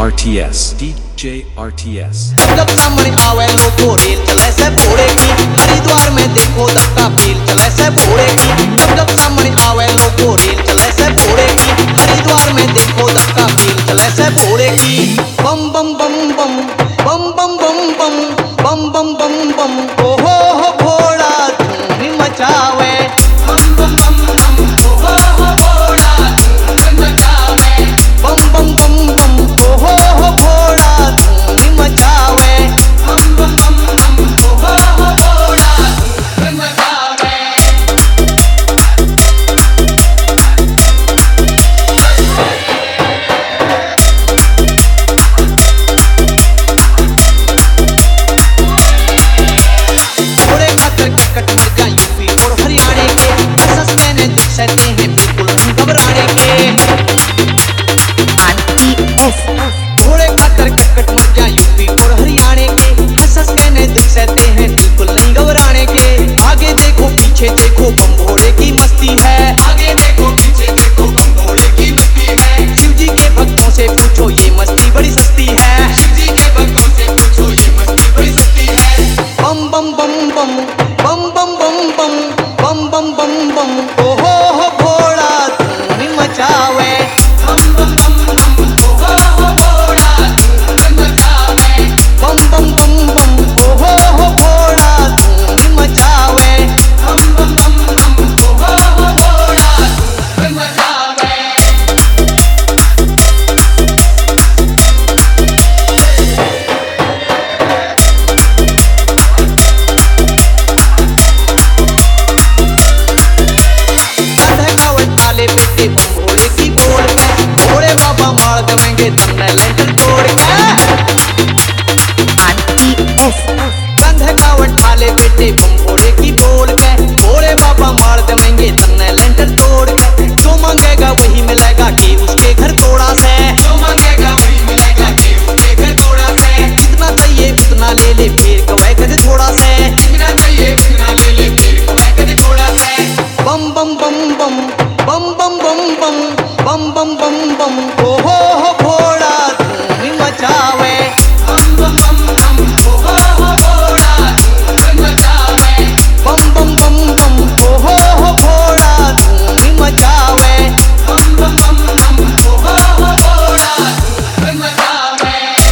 RTS DJ RTS। जब सामने आवे लोगो रेल चले से भोरे की, हरिद्वार में देखो धक्का पेल चले से भोरे की। जब सामने आवे लोगो रेल चले से भोरे की, हरिद्वार में देखो धक्का पेल चले से भोरे की। बम बम बम बम बम बम बम बम बम बम बम बम, ओहो हो भोला धूम मचावे। बम बम बम बम, ओहो हो भोला धूम मचावे। बम बम बम बम, ओहो हो भोला धूम मचावे। बम बम बम बम, ओहो हो भोला धूम मचावे। थोड़े खातर कट मर जाए यूपी और हरियाणा के, हंस मैंने दुख सहते हैं बिल्कुल नहीं घबराने के। थोड़े खातर कट मर जाए यूपी और हरियाणा के, हंस मैंने दुख सहते हैं बिल्कुल नहीं घबराने के। आगे देखो पीछे देखो बम भोले की मस्ती है। आगे देखो पीछे देखो बम भोले की मस्ती है। शिव जी के भक्तों से पूछो ये मस्ती बड़ी सस्ती है। शिव जी के भक्तों से पूछो ये मस्ती बड़ी सस्ती है। बम बम बम बम बम बम बम बम बम बम बम बम, ओहो हो भोला धूम मचावे। बम बम बम बम, ओहो हो भोला धूम मचावे। बम बम बम बम, ओहो हो भोला धूम मचावे। बम बम बम बम, ओहो हो भोला धूम मचावे। काले बेटे बम भोले की बोल के, भोले बाबा मार देंगे तन्ने लेंटर तोड़ के। कंधे का उठाले बेटे बम भोले की बोल के, भोले बाबा मार देंगे तन्ने लेंटर तोड़ के। जो मांगेगा वही मिलेगा कि उसके घर तोड़ा से। जो मांगेगा वही मिलेगा कि उसके घर तोड़ा से। जितना चाहिए उतना ले ले फिर कवे कदे थोड़ा से। जितना चाहिए उतना ले ले फिर कवे कदे थोड़ा से। बम बम बम बम बम बम बम बम बम बम बम बम, ओहो हो भोला धूम मचावे। बम बम बम बम, ओहो हो भोला धूम मचावे। बम बम बम बम, ओहो हो भोला धूम मचावे। बम बम बम बम, ओहो हो भोला धूम मचावे।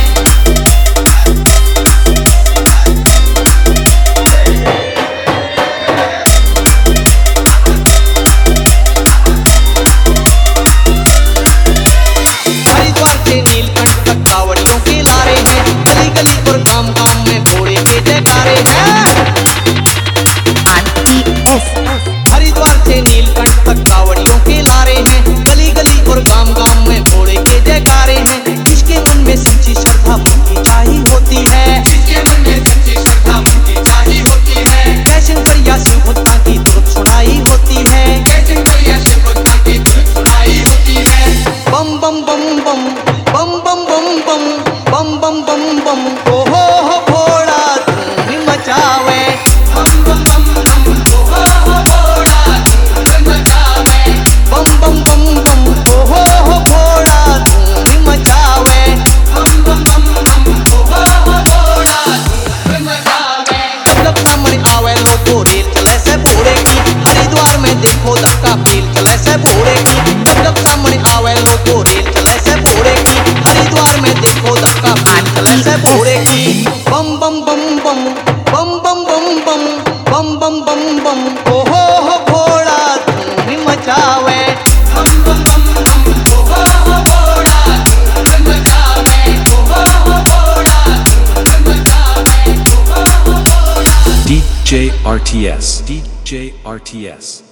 हरिद्वार से नीलकंठ तक कांवड़ियों के लारे हैं, गली गली और गांव गांव में भोले के जयकारे हैं। हरिद्वार से नीलकंठ तक कांवड़ियों के लारे हैं, गली गली और गांव गांव में भोले के जयकारे हैं। जिसके मन में सच्ची श्रद्धा मन की चाही होती है। जिसके मन में सच्ची श्रद्धा मन की चाही होती है। कैसे बढ़िया शिव भक्ता की दुर्ग सुनाई होती है। कैसे बढ़िया शिव भक्ता की दुर्ग सुनाई होती है। बम बम बम बम बम बम बम बम बम बम बम बम, ओहो हो भोला धूम मचावे। बम बम बम बम, ओहो हो भोला धूम मचावे। बम बम बम बम, ओहो हो भोला धूम मचावे। बम बम बम बम, ओहो हो भोला धूम मचावे। जब सामने आवे लोगो रेल चले से भोरे की, हरिद्वार में देखो धक्का पेल चले से भोरे की। जब सामने आवे लोगो रेल चले से भोरे की, हरिद्वार में देखो धक्का पेल चले से भोरे की। बम बम बम बम बम बम बम बम बम बम बम बम, ओहो हो भोला धूम मचावे। बम बम बम बम, ओहो हो भोला धूम मचावे। ओहो हो भोला धूम मचावे। ओहो हो भोला। DJ RTS DJ RTS।